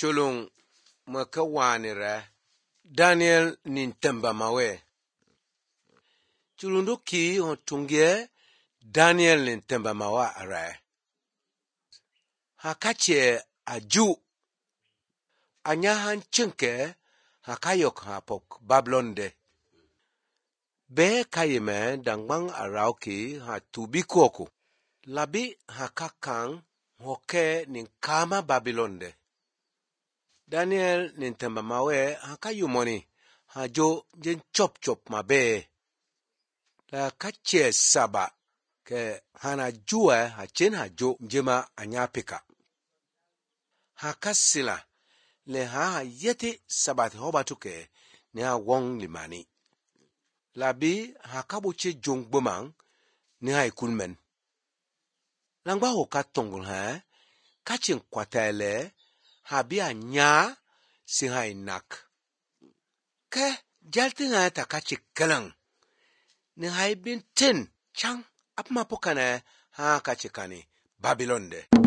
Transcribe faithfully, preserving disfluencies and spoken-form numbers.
Chulung makawanira Daniel nintemba mawe. Chulundu ki hotungie Daniel nintemba mawa ara. Hakache aju anyahan chinke hakayok hapok Bablonde. Be kayime dangbang arauki ha tubikoku. Labi hakakang hoke ninkama Babilonde. Daniel nintemba mawe hakayumoni hajo jen chop chop mabe. La kache saba ke hana jua hachen hajo mjema anyapika. Hakasila le ha yeti sabat hobatuke ni ha wong limani. Labi hakabuche jong bumang ni ha ikulmen. Langba hoka tongul ha kachin kwatele habia nya si ha inak. Ke jalti nga ta kachi kelang. Ni ha ibin tin chang apmapokane ha kachikani Babilonde.